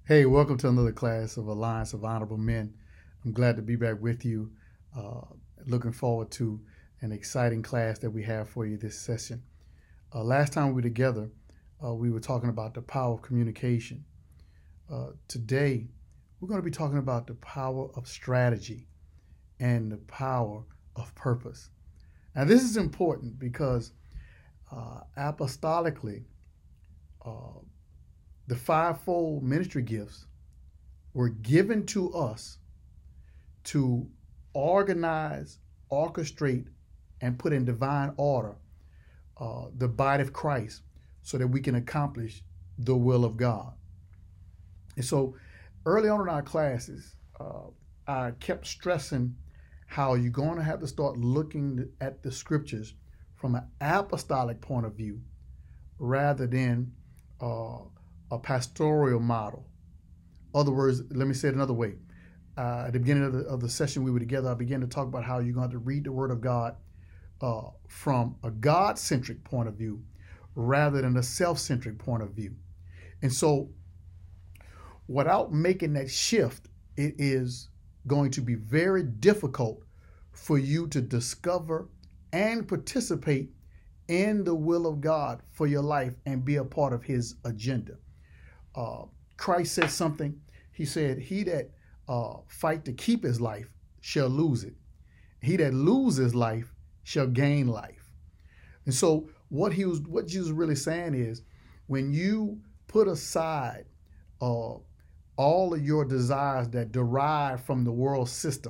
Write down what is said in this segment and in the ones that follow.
Hey, welcome to another class of Alliance of Honorable Men. I'm glad to be back with you. Uh, Looking forward to an exciting class that we have for you this session. Last time we were together, we were talking about the power of communication. Today, we're going to be talking about the power of strategy and the power of purpose. Now, this is important because apostolically, uh, the fivefold ministry gifts were given to us to organize, orchestrate, and put in divine order the body of Christ so that we can accomplish the will of God. And so early on in our classes, I kept stressing how you're going to have to start looking at the scriptures from an apostolic point of view rather than a pastoral model. In other words, let me say it another way. At the beginning of the session we were together, I began to talk about how you're going to have to read the Word of God from a God-centric point of view rather than a self-centric point of view. And so without making that shift, it is going to be very difficult for you to discover and participate in the will of God for your life and be a part of His agenda. Christ said something. He said, he that fight to keep his life shall lose it. He that loses life shall gain life. And so what Jesus really saying is, when you put aside all of your desires that derive from the world system,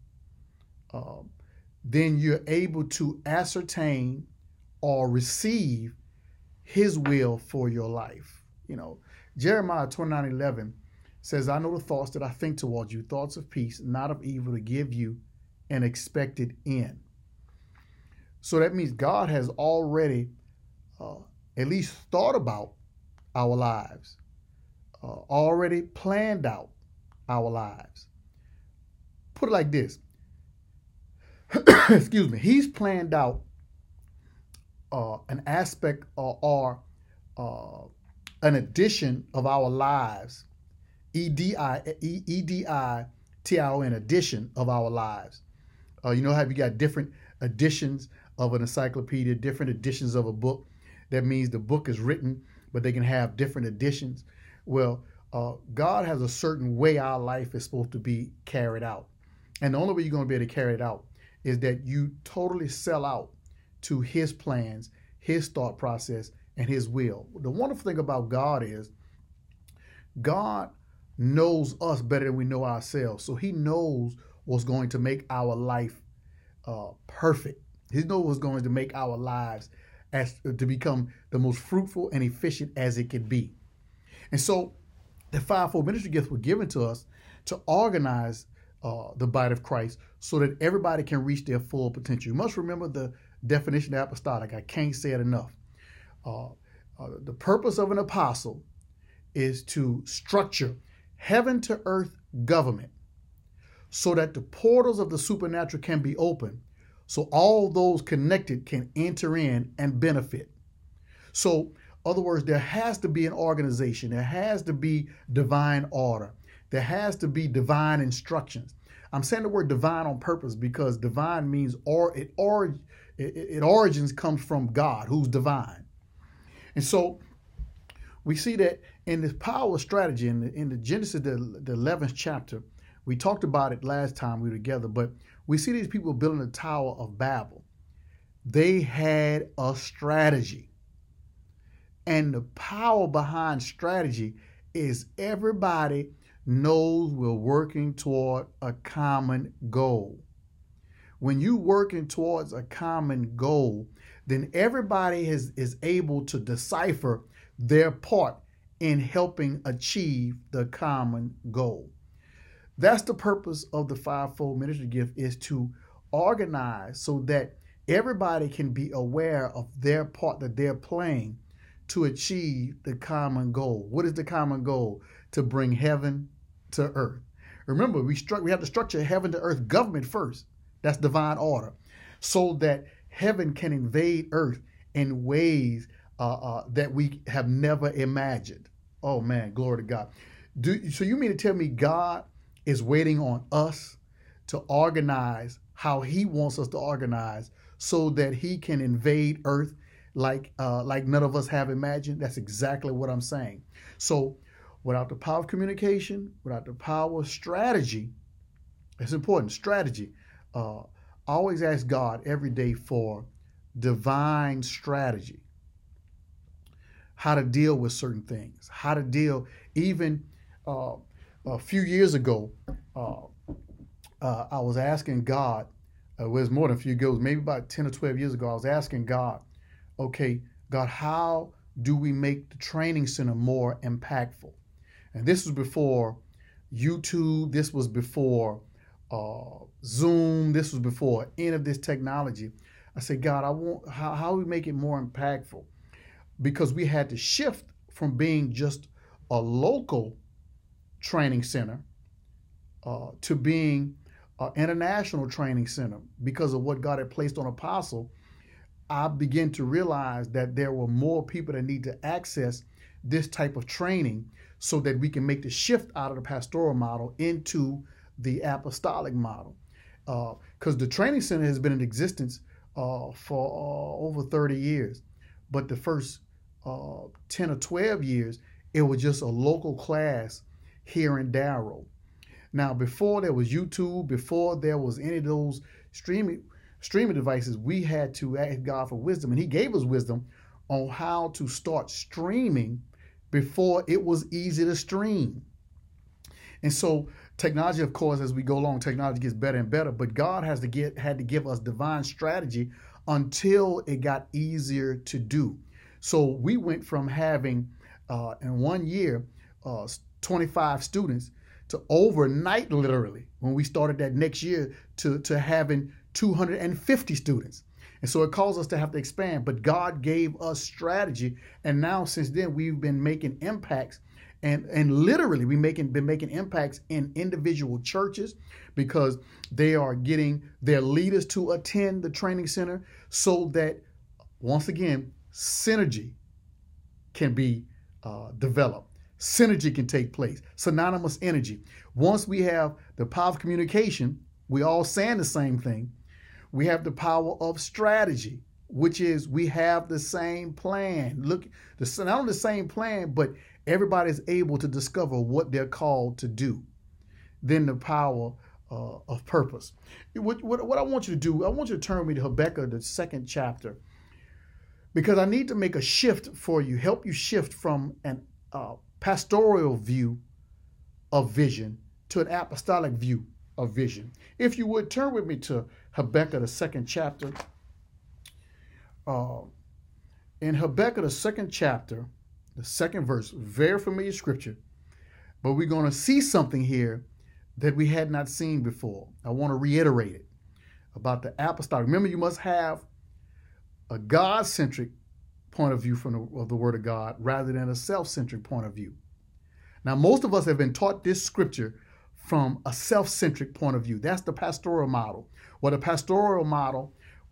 then you're able to ascertain or receive His will for your life. Jeremiah 29:11 says, I know the thoughts that I think towards you, thoughts of peace, not of evil, to give you an expected end. So that means God has already at least thought about our lives, already planned out our lives. Put it like this. Excuse me. He's planned out an aspect or an addition of our lives, EDITION, addition of our lives. You know how you got different editions of an encyclopedia, different editions of a book. That means the book is written, but they can have different editions. Well, God has a certain way our life is supposed to be carried out. And the only way you're going to be able to carry it out is that you totally sell out to His plans, His thought process, and His will. The wonderful thing about God is God knows us better than we know ourselves. So He knows what's going to make our life perfect. He knows what's going to make our lives to become the most fruitful and efficient as it can be. And so the fivefold ministry gifts were given to us to organize the body of Christ so that everybody can reach their full potential. You must remember the definition of apostolic. I can't say it enough. The purpose of an apostle is to structure heaven to earth government so that the portals of the supernatural can be opened so all those connected can enter in and benefit. So, in other words, there has to be an organization. There has to be divine order. There has to be divine instructions. I'm saying the word divine on purpose because divine means it origins comes from God, who's divine. And so we see that in this power of strategy, in the Genesis, the 11th chapter, we talked about it last time we were together, but we see these people building the Tower of Babel. They had a strategy. And the power behind strategy is everybody knows we're working toward a common goal. When you're working towards a common goal, then everybody is able to decipher their part in helping achieve the common goal. That's the purpose of the fivefold ministry gift, is to organize so that everybody can be aware of their part that they're playing to achieve the common goal. What is the common goal? To bring heaven to earth. Remember, we have to structure heaven to earth government first. That's divine order. So that heaven can invade earth in ways that we have never imagined. Oh man, glory to God. So you mean to tell me God is waiting on us to organize how he wants us to organize so that he can invade earth like none of us have imagined? That's exactly what I'm saying. So without the power of communication, without the power of strategy, it's important, strategy. I always ask God every day for divine strategy, how to deal with certain things, how to deal. Even a few years ago, I was asking God, it was more than a few years, maybe about 10 or 12 years ago, I was asking God, okay, God, how do we make the training center more impactful? And this was before YouTube, this was before Zoom, this was before any of this technology. I said, God, how do we make it more impactful? Because we had to shift from being just a local training center to being an international training center. Because of what God had placed on Apostle, I began to realize that there were more people that need to access this type of training so that we can make the shift out of the pastoral model into the apostolic model. Because the training center has been in existence for over 30 years. But the first 10 or 12 years, it was just a local class here in Darrow. Now, before there was YouTube, before there was any of those streaming devices, we had to ask God for wisdom. And he gave us wisdom on how to start streaming before it was easy to stream. And so technology, of course, as we go along, technology gets better and better, but God had to give us divine strategy until it got easier to do. So we went from having, in 1 year, 25 students to overnight, literally, when we started that next year, to having 250 students. And so it caused us to have to expand, but God gave us strategy. And now since then, we've been making impacts. And literally, we've been making impacts in individual churches because they are getting their leaders to attend the training center so that, once again, synergy can be developed. Synergy can take place. Synonymous energy. Once we have the power of communication, we all saying the same thing. We have the power of strategy, which is we have the same plan. Look, not only the same plan, but everybody's able to discover what they're called to do. Then the power of purpose. What I want you to do, I want you to turn with me to Habakkuk, the 2nd chapter, because I need to make a shift for you, help you shift from an pastoral view of vision to an apostolic view of vision. If you would, turn with me to Habakkuk, the 2nd chapter. In Habakkuk, the 2nd chapter, the 2nd verse, very familiar scripture, but we're going to see something here that we had not seen before. I want to reiterate it about the apostolic. Remember, you must have a God-centric point of view of the Word of God rather than a self-centric point of view. Now, most of us have been taught this scripture from a self-centric point of view. That's the pastoral model. In the pastoral model,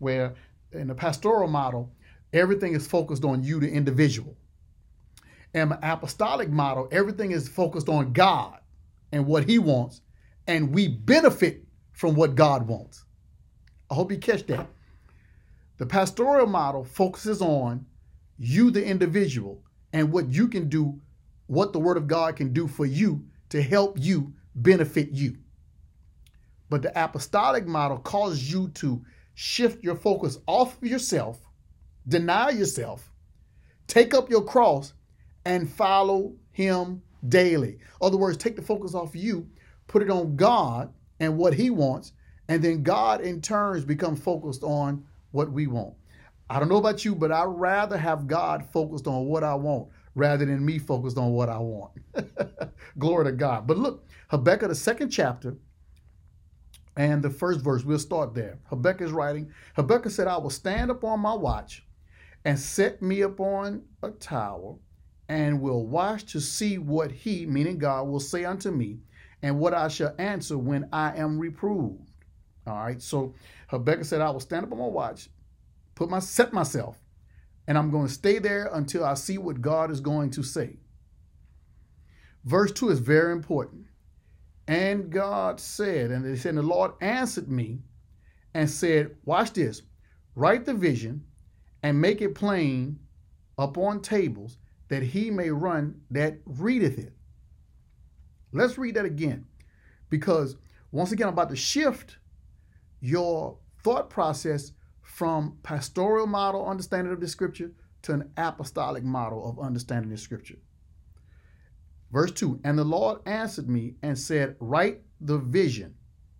everything is focused on you, the individual. In the apostolic model, everything is focused on God and what he wants, and we benefit from what God wants. I hope you catch that. The pastoral model focuses on you, the individual, and what you can do, what the Word of God can do for you to help you benefit you. But the apostolic model causes you to shift your focus off of yourself, deny yourself, take up your cross, and follow him daily. In other words, take the focus off you, put it on God and what he wants, and then God in turns becomes focused on what we want. I don't know about you, but I'd rather have God focused on what I want rather than me focused on what I want. Glory to God. But look, Habakkuk, the 2nd chapter, and the 1st verse, we'll start there. Habakkuk is writing. Habakkuk said, I will stand upon my watch and set me upon a tower and will watch to see what he, meaning God, will say unto me and what I shall answer when I am reproved. All right. So Habakkuk said, I will stand up on my watch, set myself, and I'm going to stay there until I see what God is going to say. Verse 2 is very important. And God said, and they said, the Lord answered me and said, watch this, write the vision and make it plain upon tables, that he may run that readeth it. Let's read that again, because once again, I'm about to shift your thought process from pastoral model understanding of the scripture to an apostolic model of understanding the scripture. Verse 2, and the Lord answered me and said, write the vision.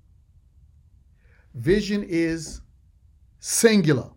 Vision is singular.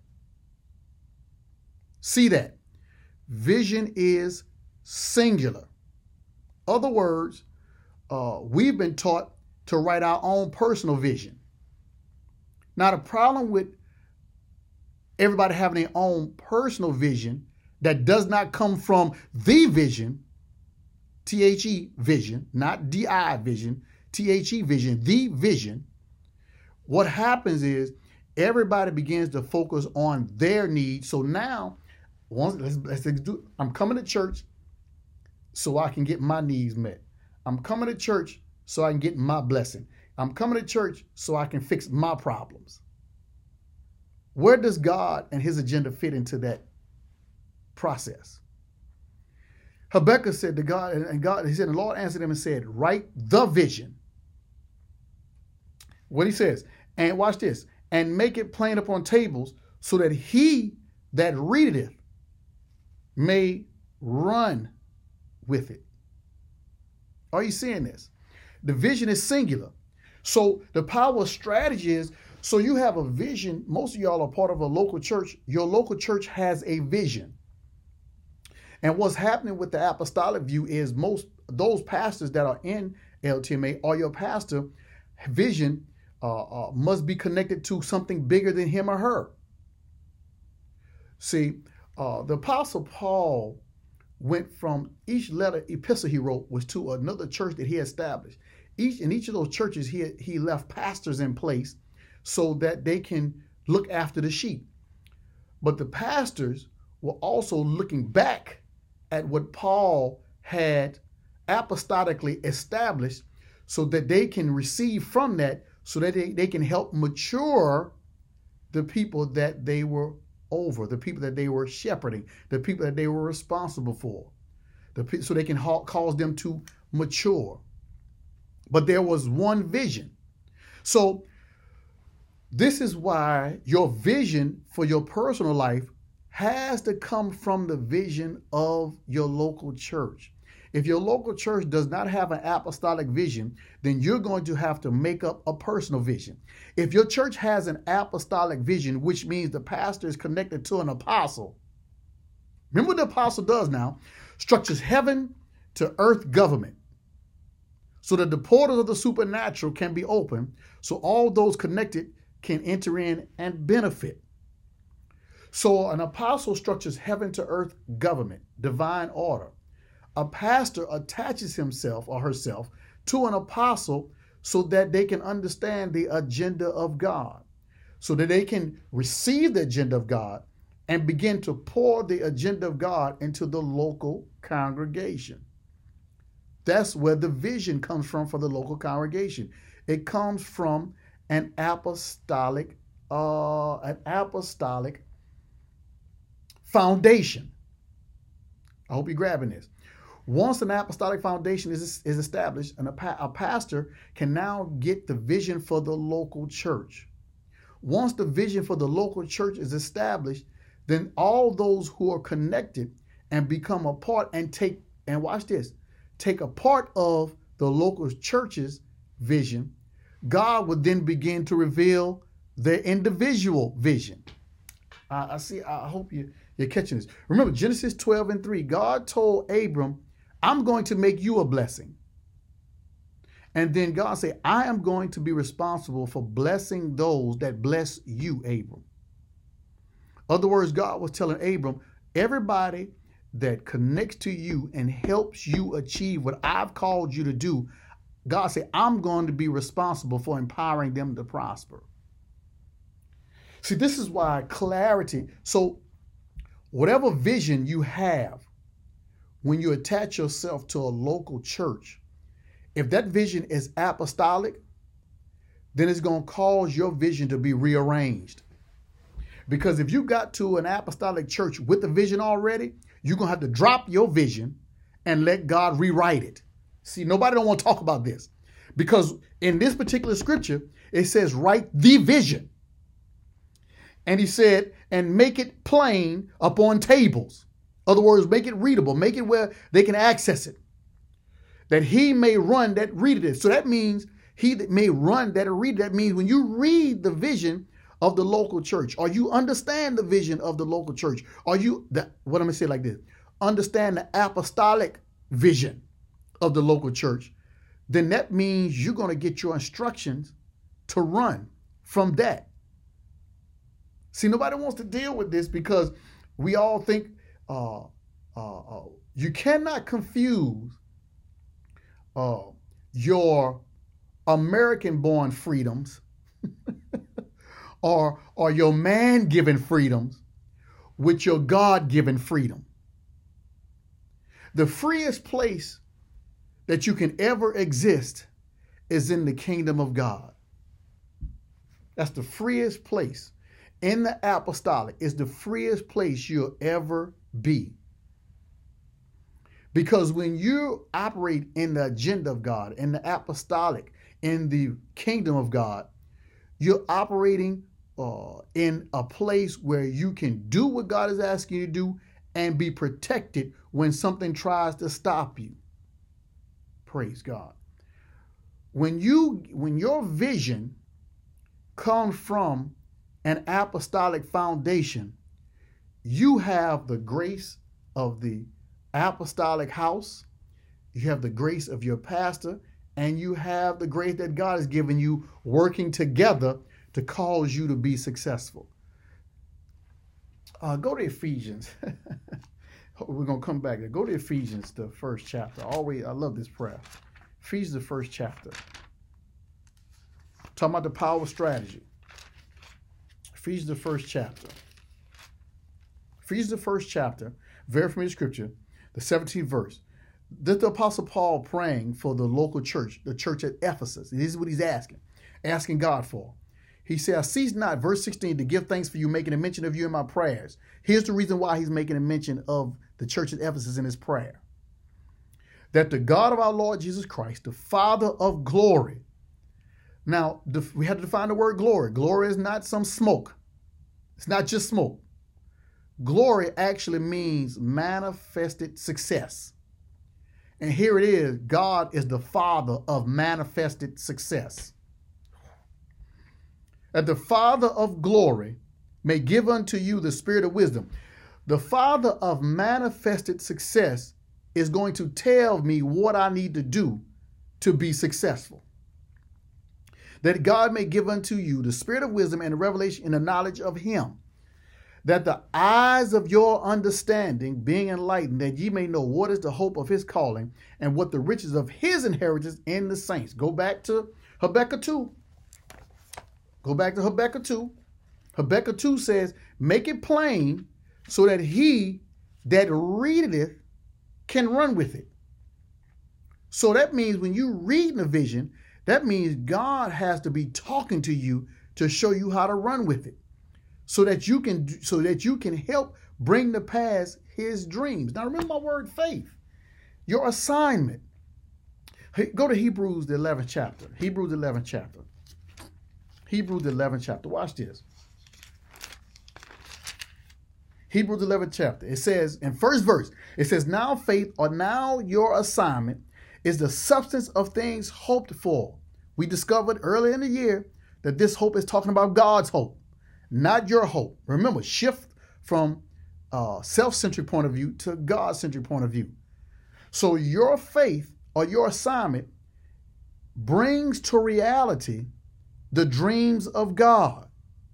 See that. Vision is singular. Other words, we've been taught to write our own personal vision. Now, the problem with everybody having their own personal vision that does not come from the vision, T-H-E vision, not D-I vision, T-H-E vision, the vision, what happens is everybody begins to focus on their needs. So now, let's do. I'm coming to church so I can get my needs met. I'm coming to church so I can get my blessing. I'm coming to church so I can fix my problems. Where does God and his agenda fit into that process? Habakkuk said to God, he said, the Lord answered him and said, write the vision. What he says, and watch this, and make it plain upon tables, so that he that readeth may run with it. Are you seeing this? The vision is singular. So the power of strategy is, so you have a vision. Most of y'all are part of a local church. Your local church has a vision. And what's happening with the apostolic view is those pastors that are in LTMA or your pastor vision must be connected to something bigger than him or her. See, the Apostle Paul went from each epistle he wrote was to another church that he established. In each of those churches, he left pastors in place so that they can look after the sheep. But the pastors were also looking back at what Paul had apostolically established so that they can receive from that, so that they can help mature the people that they were over, the people that they were shepherding, the people that they were responsible for, so they can cause them to mature. But there was one vision. So this is why your vision for your personal life has to come from the vision of your local church. If your local church does not have an apostolic vision, then you're going to have to make up a personal vision. If your church has an apostolic vision, which means the pastor is connected to an apostle. Remember what the apostle does now? Structures heaven to earth government, so that the portals of the supernatural can be opened, so all those connected can enter in and benefit. So an apostle structures heaven to earth government, divine order. A pastor attaches himself or herself to an apostle so that they can understand the agenda of God, so that they can receive the agenda of God and begin to pour the agenda of God into the local congregation. That's where the vision comes from for the local congregation. It comes from an apostolic foundation. I hope you're grabbing this. Once an apostolic foundation is established, and a pastor can now get the vision for the local church. Once the vision for the local church is established, then all those who are connected and become a part and take a part of the local church's vision, God would then begin to reveal their individual vision. I hope you're catching this. Remember, Genesis 12:3, God told Abram, I'm going to make you a blessing. And then God said, I am going to be responsible for blessing those that bless you, Abram. In other words, God was telling Abram, everybody that connects to you and helps you achieve what I've called you to do, God said, I'm going to be responsible for empowering them to prosper. See, this is why clarity. So whatever vision you have when you attach yourself to a local church, if that vision is apostolic, then it's going to cause your vision to be rearranged. Because if you got to an apostolic church with the vision already, you're going to have to drop your vision and let God rewrite it. See, nobody don't want to talk about this. Because in this particular scripture, it says, write the vision. And he said, and make it plain upon tables. In other words, make it readable. Make it where they can access it. That he may run that readeth it. So that means he that may run that read. That means when you read the vision of the local church, or you understand the vision of the local church, or what I'm going to say like this, understand the apostolic vision of the local church, then that means you're going to get your instructions to run from that. See, nobody wants to deal with this because we all think you cannot confuse your American-born freedoms or your man-given freedoms with your God-given freedom. The freest place that you can ever exist is in the kingdom of God. That's the freest place. In the apostolic is the freest place you'll ever be. Because when you operate in the agenda of God, in the apostolic, in the kingdom of God, you're operating in a place where you can do what God is asking you to do and be protected when something tries to stop you. Praise God. When your vision comes from an apostolic foundation, you have the grace of the apostolic house, you have the grace of your pastor, and you have the grace that God has given you working together to cause you to be successful. Go to Ephesians. We're going to come back there. Go to Ephesians, the first chapter. I love this prayer. Ephesians, the first chapter. Talking about the power of strategy. Ephesians, the first chapter. Ephesians, the first chapter, very familiar scripture, the 17th verse. This is the Apostle Paul praying for the local church, the church at Ephesus. This is what he's asking God for. He said, I cease not, verse 16, to give thanks for you, making a mention of you in my prayers. Here's the reason why he's making a mention of the church at Ephesus in his prayer. That the God of our Lord Jesus Christ, the Father of glory. Now, we have to define the word glory. Glory is not some smoke. It's not just smoke. Glory actually means manifested success. And here it is, God is the Father of manifested success. That the Father of glory may give unto you the spirit of wisdom. The Father of manifested success is going to tell me what I need to do to be successful. That God may give unto you the spirit of wisdom and the revelation in the knowledge of him. That the eyes of your understanding being enlightened, that ye may know what is the hope of his calling and what the riches of his inheritance in the saints. Go back to Habakkuk 2. Go back to Habakkuk 2. Habakkuk 2 says, make it plain so that he that readeth can run with it. So that means when you read in a vision, that means God has to be talking to you to show you how to run with it. So that you can help bring to pass his dreams. Now remember my word faith. Your assignment. Go to Hebrews the 11th chapter. Hebrews the 11th chapter. Hebrews the 11th chapter. Watch this. Hebrews the 11th chapter. It says in first verse, it says, now faith, or now your assignment, is the substance of things hoped for. We discovered earlier in the year that this hope is talking about God's hope, not your hope. Remember, shift from self-centric point of view to God-centric point of view. So your faith or your assignment brings to reality the dreams of God.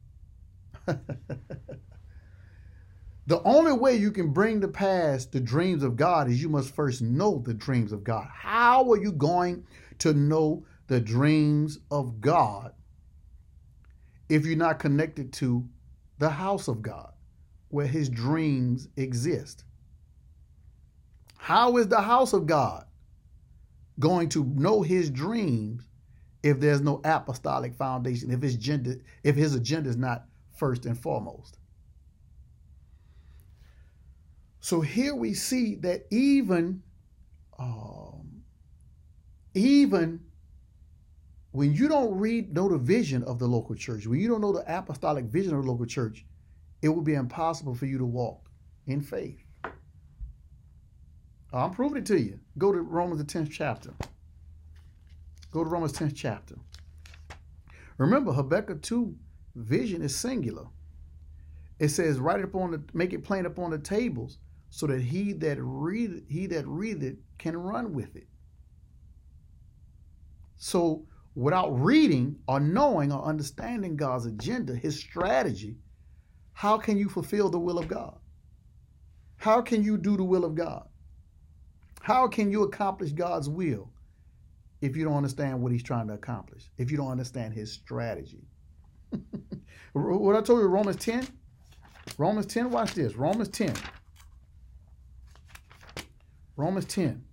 The only way you can bring to pass the dreams of God is you must first know the dreams of God. How are you going to know the dreams of God if you're not connected to the house of God where his dreams exist? How is the house of God going to know his dreams if there's no apostolic foundation, if his agenda is not first and foremost? So here we see that even when you don't know the vision of the local church, when you don't know the apostolic vision of the local church, it will be impossible for you to walk in faith. I'm proving it to you. Go to Romans the 10th chapter. Go to Romans 10th chapter. Remember, Habakkuk 2 vision is singular. It says, make it plain upon the tables, so that he that readeth can run with it. So without reading or knowing or understanding God's agenda, his strategy, how can you fulfill the will of God? How can you do the will of God? How can you accomplish God's will if you don't understand what he's trying to accomplish, if you don't understand his strategy? What I told you, Romans 10? Romans 10, watch this. Romans 10. Romans 10.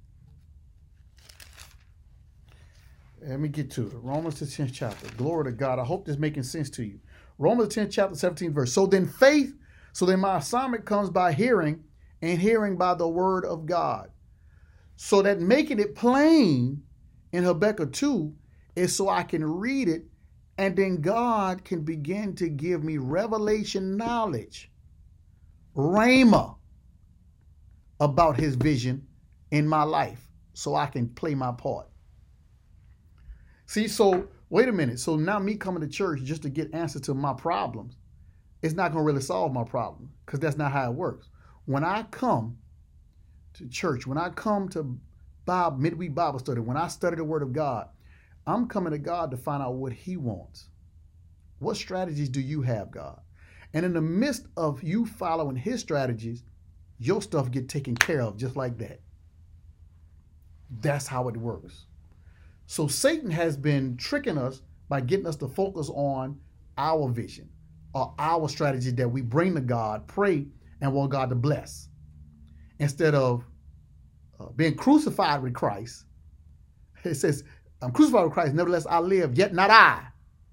Let me get to it. Romans the 10th chapter. Glory to God. I hope this is making sense to you. Romans 10th chapter, 17th verse. So then my assignment comes by hearing, and hearing by the word of God. So that making it plain in Habakkuk 2 is so I can read it, and then God can begin to give me revelation knowledge, rhema, about his vision in my life, so I can play my part. See, so wait a minute. So now me coming to church just to get answers to my problems, it's not going to really solve my problem, because that's not how it works. When I come to church, when I come to midweek Bible study, when I study the Word of God, I'm coming to God to find out what he wants. What strategies do you have, God? And in the midst of you following his strategies, your stuff get taken care of just like that. That's how it works. So Satan has been tricking us by getting us to focus on our vision or our strategy that we bring to God, pray, and want God to bless. Instead of being crucified with Christ, it says, I'm crucified with Christ, nevertheless I live, yet not I,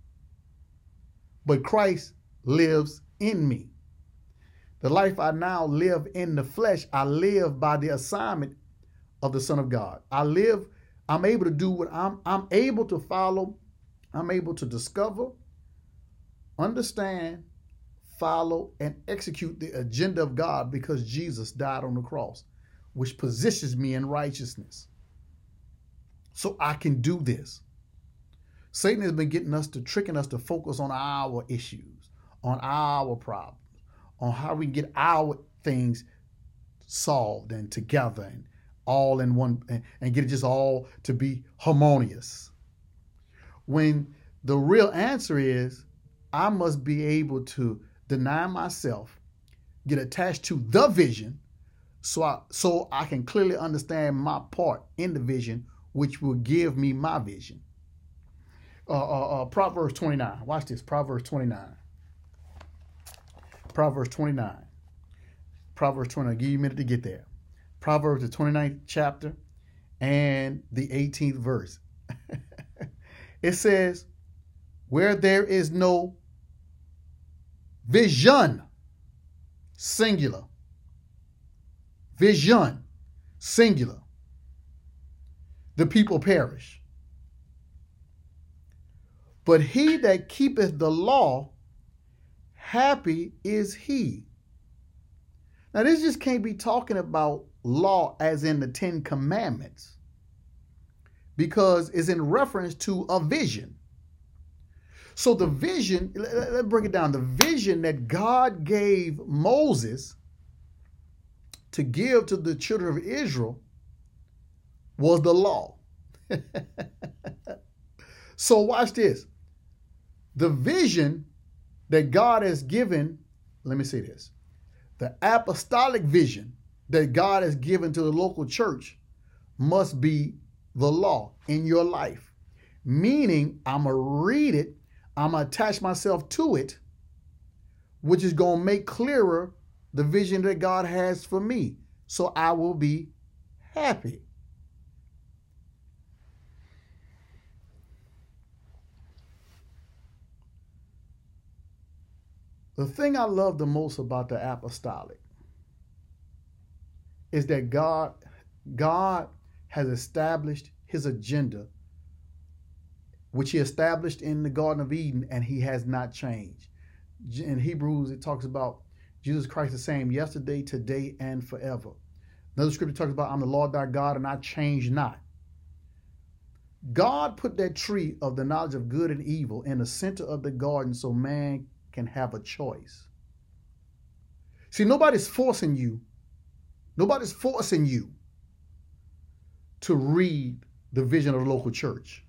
but Christ lives in me. The life I now live in the flesh, I live by the assignment of the Son of God. I'm able to do what I'm able to follow. I'm able to discover, understand, follow, and execute the agenda of God because Jesus died on the cross, which positions me in righteousness. So I can do this. Satan has been tricking us to focus on our issues, on our problems, on how we get our things solved and together and all in one, and get it just all to be harmonious. When the real answer is, I must be able to deny myself, get attached to the vision, so I can clearly understand my part in the vision, which will give me my vision. Proverbs 29. Watch this. Proverbs 29. Proverbs 29. Proverbs 29. I'll give you a minute to get there. Proverbs the 29th chapter and the 18th verse. It says, where there is no vision, singular. Vision, singular. The people perish. But he that keepeth the law, happy is he. Now, this just can't be talking about law as in the 10 Commandments, because it's in reference to a vision. So the vision, let's break it down. The vision that God gave Moses to give to the children of Israel was the law. So watch this. The vision that God has given, let me say this. The apostolic vision that God has given to the local church must be the law in your life. Meaning, I'm going to read it, I'm going to attach myself to it, which is going to make clearer the vision that God has for me. So I will be happy. The thing I love the most about the apostolic is that God has established his agenda, which he established in the Garden of Eden, and he has not changed. In Hebrews, it talks about Jesus Christ the same yesterday, today, and forever. Another scripture talks about, I'm the Lord thy God, and I change not. God put that tree of the knowledge of good and evil in the center of the garden so man can have a choice. See, nobody's forcing you to read the vision of the local church.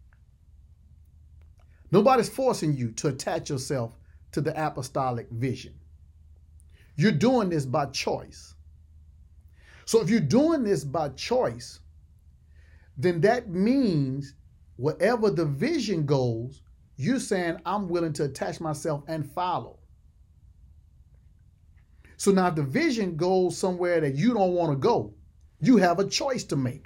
Nobody's forcing you to attach yourself to the apostolic vision. You're doing this by choice. So if you're doing this by choice, then that means wherever the vision goes, you're saying, I'm willing to attach myself and follow. So now if the vision goes somewhere that you don't want to go, you have a choice to make.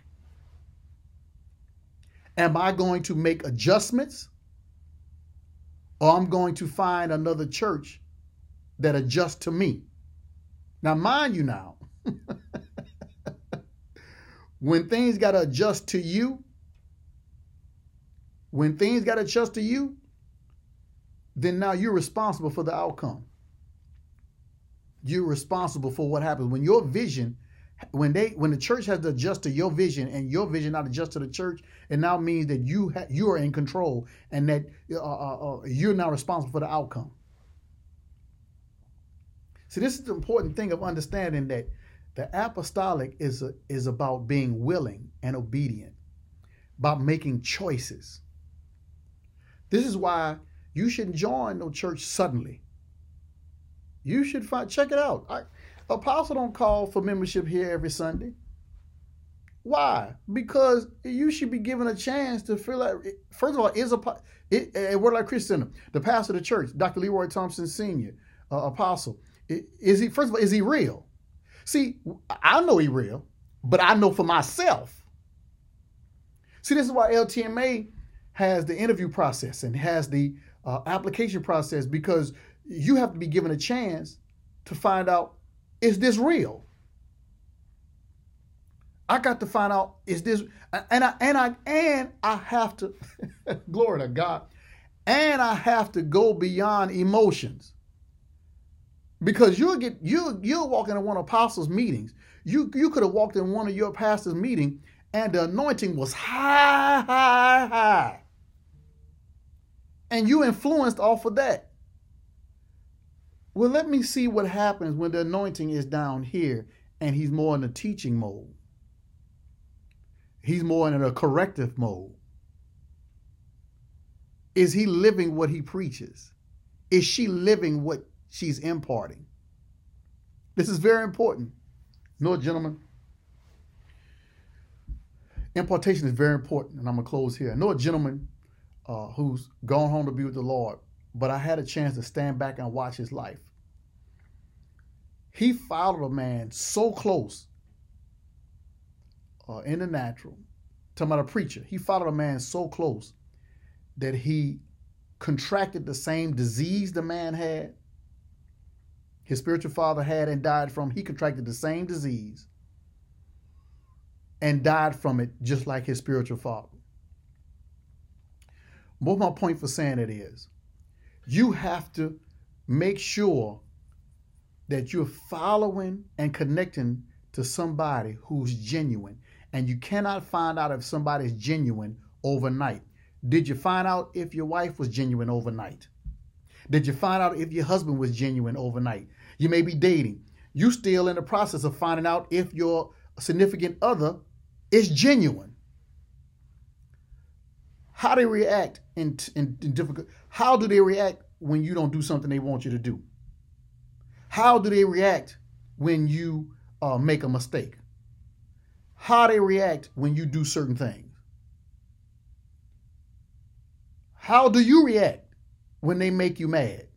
Am I going to make adjustments? Or I'm going to find another church that adjusts to me? Now, mind you now, when things got to adjust to you, then now you're responsible for the outcome. You're responsible for what happens. When your vision, when the church has to adjust to your vision and your vision not adjust to the church, it now means that you are in control and that you're now responsible for the outcome. See, this is the important thing of understanding that the apostolic is about being willing and obedient, about making choices. This is why you shouldn't join no church suddenly. You should check it out. Apostle don't call for membership here every Sunday. Why? Because you should be given a chance to feel like, first of all, at Word Life Christian Center, the pastor of the church, Dr. Leroy Thompson Sr., apostle, is he real? See, I know he's real, but I know for myself. See, this is why LTMA has the interview process and has the application process, because you have to be given a chance to find out, is this real? I got to find out, is this, and I have to, glory to God, and I have to go beyond emotions. Because you'll walk into one of apostles' meetings. You could have walked in one of your pastor's meeting and the anointing was high, high, high. And you influenced off of that. Well, let me see what happens when the anointing is down here and he's more in a teaching mode. He's more in a corrective mode. Is he living what he preaches? Is she living what she's imparting? This is very important. No, gentlemen, impartation is very important, and I'm going to close here. I know a gentleman who's gone home to be with the Lord, but I had a chance to stand back and watch his life. He followed a man so close in the natural, talking about a preacher. He followed a man so close that he contracted the same disease the man had, his spiritual father had and died from. He contracted the same disease and died from it just like his spiritual father. What my point for saying it is, you have to make sure that you're following and connecting to somebody who's genuine. And you cannot find out if somebody's genuine overnight. Did you find out if your wife was genuine overnight? Did you find out if your husband was genuine overnight? You may be dating. You still in the process of finding out if your significant other is genuine. How do they react in difficult? How do they react when you don't do something they want you to do? How do they react when you make a mistake? How do they react when you do certain things? How do you react when they make you mad?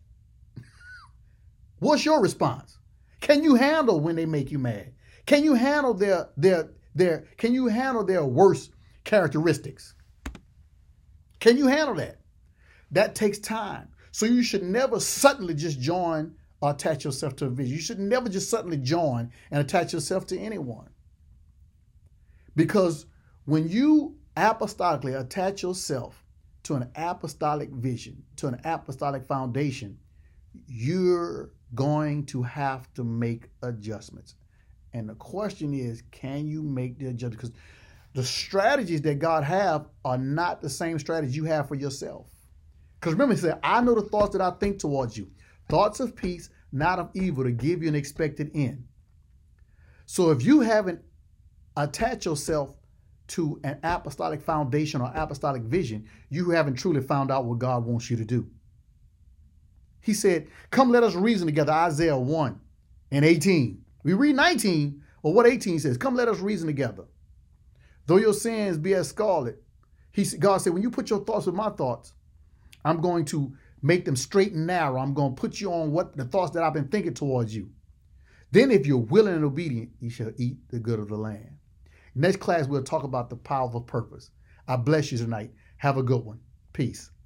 What's your response? Can you handle when they make you mad? Can you handle their can you handle their worst characteristics? Can you handle that? That takes time. So you should never suddenly just join or attach yourself to a vision. You should never just suddenly join and attach yourself to anyone. Because when you apostolically attach yourself to an apostolic vision, to an apostolic foundation, you're going to have to make adjustments. And the question is, can you make the adjustments? Because the strategies that God have are not the same strategies you have for yourself. Because remember, he said, I know the thoughts that I think towards you, thoughts of peace, not of evil, to give you an expected end. So if you haven't attached yourself to an apostolic foundation or apostolic vision, you haven't truly found out what God wants you to do. He said, come let us reason together, Isaiah 1 and 18. We read 19, or what 18 says, come let us reason together. Though your sins be as scarlet, God said, when you put your thoughts with my thoughts, I'm going to make them straight and narrow. I'm going to put you on what the thoughts that I've been thinking towards you. Then if you're willing and obedient, you shall eat the good of the land. Next class, we'll talk about the power of purpose. I bless you tonight. Have a good one. Peace.